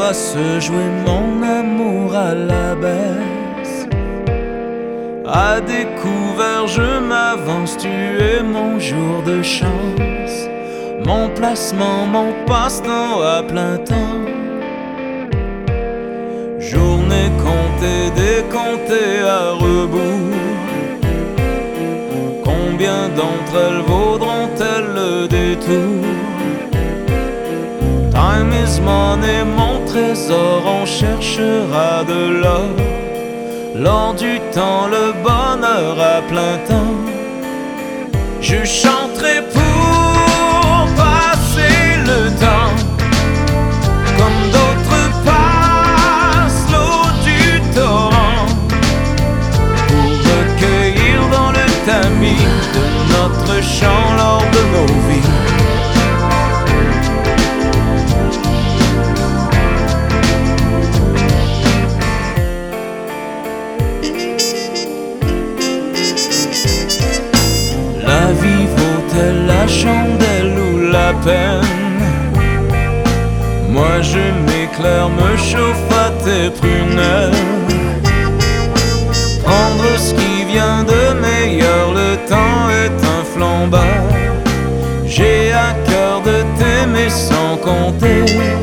va se jouer mon amour à la baisse. À découvert, je m'avance, tu es mon jour de chance, mon placement, mon passe-temps à plein temps. Journée comptée, décomptée à rebours. Combien d'entre elles vaudront-elles le détour? Time is money, mon trésor, on cherchera de l'or. L'or du temps, le bonheur à plein temps. Je chanterai pour passer le temps, comme d'autres passent l'eau du torrent, pour recueillir dans le tamis de notre chant lors de nos vies. La vie vaut-elle la chandelle ou la peine? Moi je m'éclaire, me chauffe à tes prunelles. Prendre ce qui vient de meilleur, le temps est un flambeur. J'ai à cœur de t'aimer sans compter.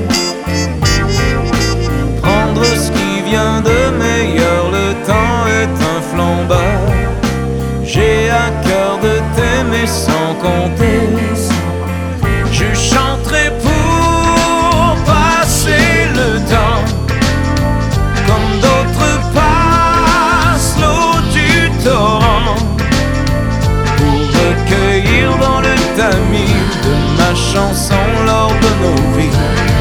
Prendre ce qui vient de meilleur, le temps est un flambeur. J'ai à cœur de t'aimer sans compter. Je chanterai pour passer le temps, comme d'autres passent l'eau du torrent, pour recueillir dans le tamis de ma chanson lors de nos vies.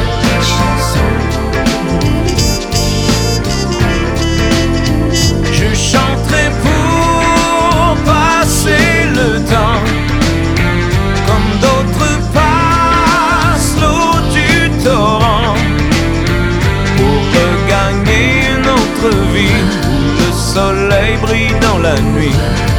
Je chanterai pour passer le temps, comme d'autres passent l'eau du torrent, pour regagner une autre vie où le soleil brille dans la nuit.